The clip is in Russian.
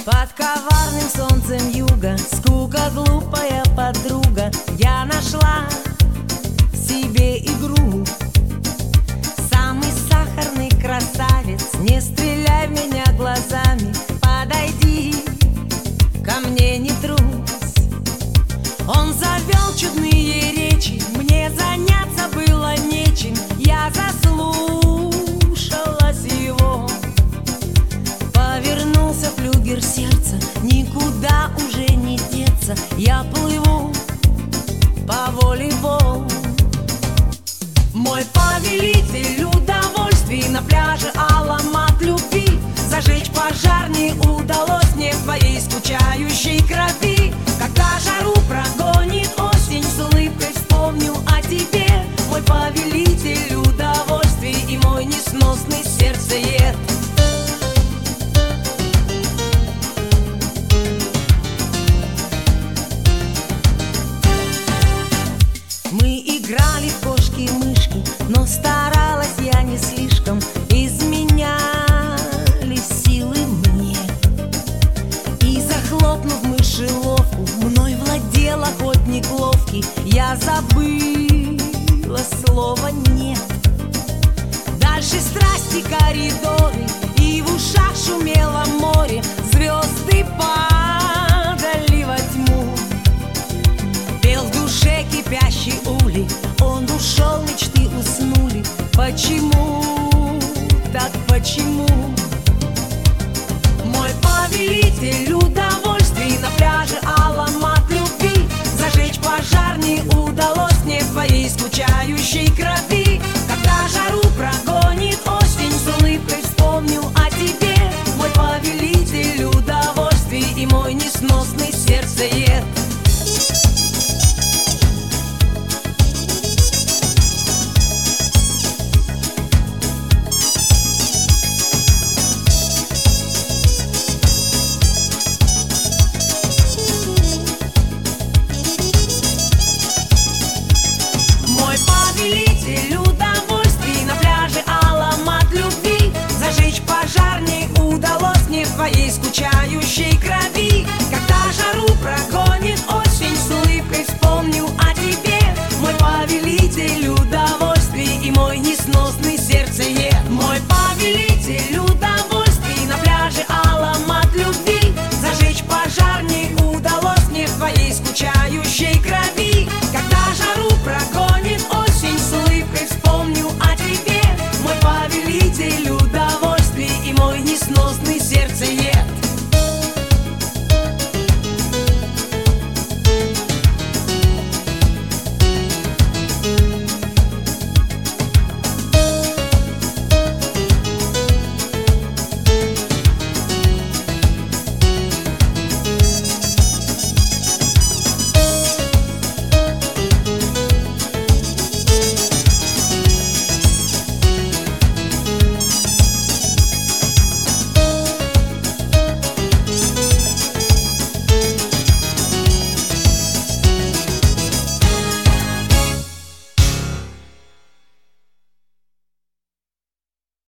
Под коварным солнцем юга скука, глупая подруга, я нашла себе игру. Самый сахарный красавец, не стреляй в меня глазами, подойди ко мне, не трусь. Он завел чудные речи, мне заняться было нечем, я заслушалась его. Повернулся флюгер сердца, никуда уже не деться, я плыву по воле волн. Мой повелитель удовольствий, на пляже аромат любви, зажечь пожар не удалось мне в твоей скучающей крови. Когда жару прогонит осень, с улыбкой вспомню о тебе, мой повелитель удовольствий и мой несносный сердцеед. Мы играли в кошки-мышки, но старалась я не слишком, изменяли силы мне. И захлопнув мышеловку, мной владел охотник ловкий, я забыла слово «нет». Дальше страсти коридоры, и в ушах шумело море, звезды падали во тьму. Пел в душе кипящий улей, он ушел, мечты уснули. Почему?